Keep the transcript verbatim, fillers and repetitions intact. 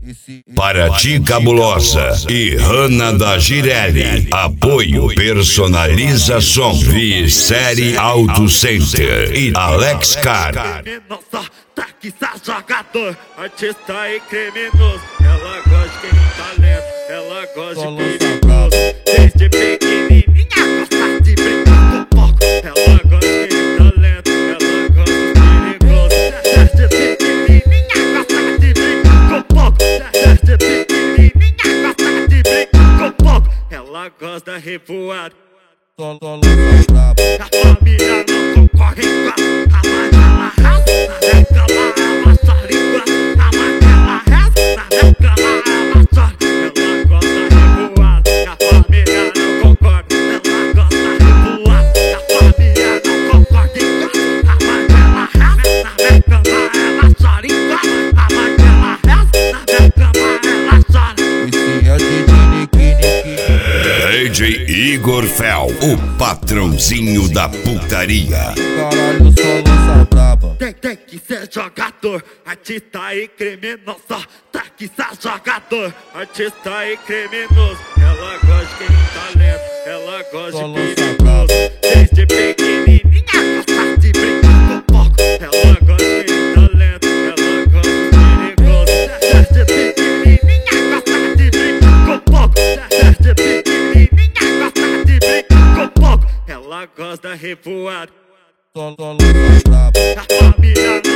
Paraty Cabulosa e Hanna da Girelli. Apoio Personaliza Som, Vicere Auto Center e Alex Car. Criminosa, taxa jogador, artista e criminoso. Ela gosta de quem tem talento, ela gosta de perigoso. Desde pequenininha gosta de brincar com fogo. Ela gosta de quem tem talento, ela gosta de perigoso. Desde pequenininha gosta de brincar com fogo. Desde pequenininha gosta de brincar com fogo. Ela gosta de revoar. A família não concorre com a mãe dela reza, na década ela chora enquanto a mãe dela reza, na década ela chora. Ela gosta de revoar, a família não concorda, ela gosta de revoar, a família não concorda enquanto a mãe dela reza, na década ela chora enquanto a mãe dela reza, na década ela chora. D J Igor Fel, o patrãozinho da putaria. Caralho, só lança braba. Tem, tem que ser jogador, artista e criminoso. Tem que ser jogador, artista e criminoso. Ela gosta de quem tem talento, ela gosta de perigoso. Desde pequenininha gosta de brincar com fogo. Ela gosta de quem tem talento, ela gosta de perigoso. Desde pequenininha gosta de brincar com fogo. Desde pequenininha gosta de brincar com fogo. Ela gosta de revoar. Só lança braba. A família